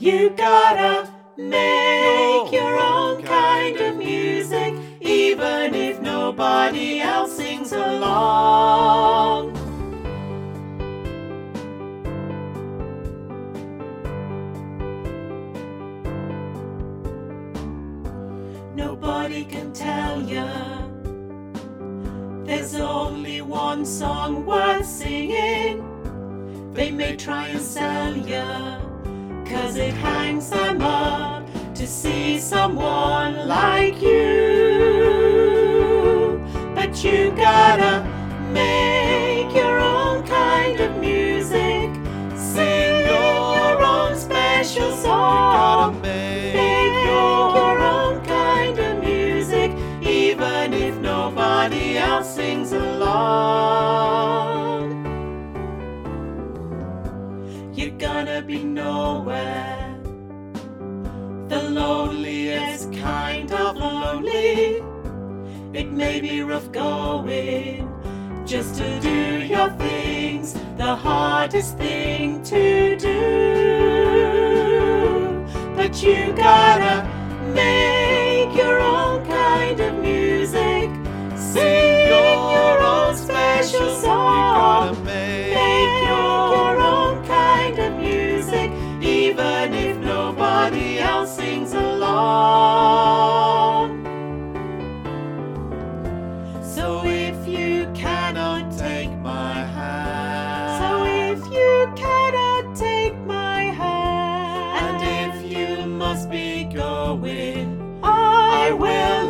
You gotta make your own kind of music, even if nobody else sings along. Nobody can tell ya there's only one song worth singing. They may try and sell ya, 'cause it hangs them up to see someone like you. But you gotta make your own kind of music, sing your own special song. Make your own kind of music, even if nobody else sings along. You're gonna be nowhere, the loneliest kind of lonely. It may be rough going just to do your things, the hardest thing to do. But you gotta make your own kind of music, sing your own special song. Make your own kind of music, even if nobody else sings along. So if you cannot take my hand, and if you must be going, I will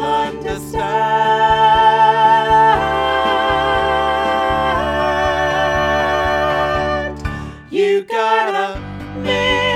understand. You gotta make